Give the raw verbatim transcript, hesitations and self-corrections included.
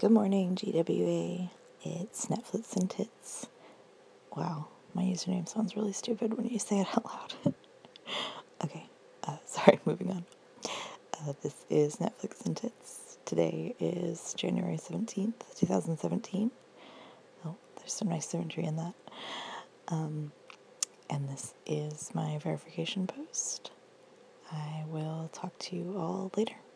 Good morning, G W A. It's Netflix and Tits. Wow, my username sounds really stupid when you say it out loud. Okay, uh, sorry, moving on. Uh, this is Netflix and Tits. Today is January seventeenth, twenty seventeen. Oh, there's some nice symmetry in that. Um, and this is my verification post. I will talk to you all later.